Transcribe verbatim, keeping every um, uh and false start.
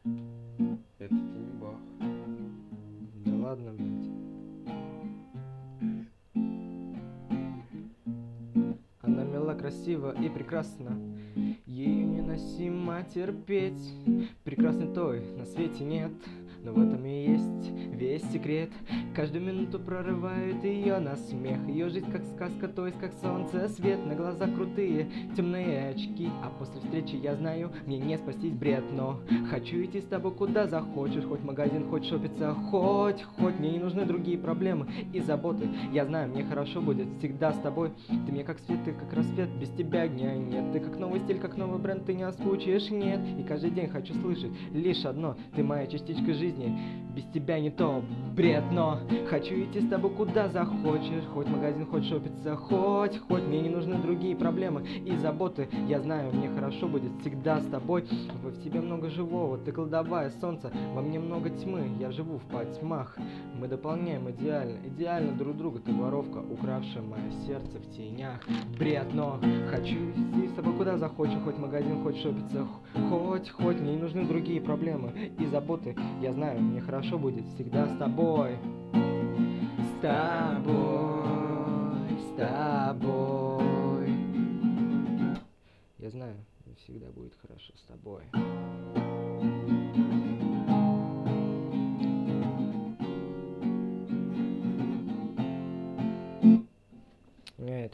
Это ты не Бах. Да ладно, блядь. Она мила, красива и прекрасна, ею невыносимо терпеть. Прекрасной той на свете нет, но в этом и есть весь секрет. Каждую минуту прорывает ее на смех. Ее жизнь как сказка, то есть как солнце свет. На глазах крутые темные очки, а после встречи я знаю, мне не спастись бред. Но хочу идти с тобой куда захочешь, хоть в магазин, хоть шопиться, хоть, хоть мне не нужны другие проблемы и заботы. Я знаю, мне хорошо будет всегда с тобой. Ты мне как свет, ты как рассвет, без тебя дня нет. Ты как новый стиль, как новый бренд, ты не оскучишь, нет. И каждый день хочу слышать лишь одно: ты моя частичка жизни, без тебя не то, бред. Но хочу идти с тобой куда захочешь, хоть в магазин, хоть шопиться, хоть, хоть мне не нужны другие проблемы и заботы. Я знаю, мне хорошо будет всегда с тобой. В тебе много живого, ты кладовая солнца, во мне много тьмы, я живу в потьмах. Мы дополняем идеально, идеально друг друга. Ты воровка, укравшая мое сердце в тенях. Бред, но хочу идти с тобой куда захочешь, хоть в магазин, хоть шопиться, хоть, хоть мне не нужны другие проблемы и заботы. Я знаю, мне хорошо будет всегда с тобой. С тобой, с тобой. Я знаю, мне всегда будет хорошо с тобой.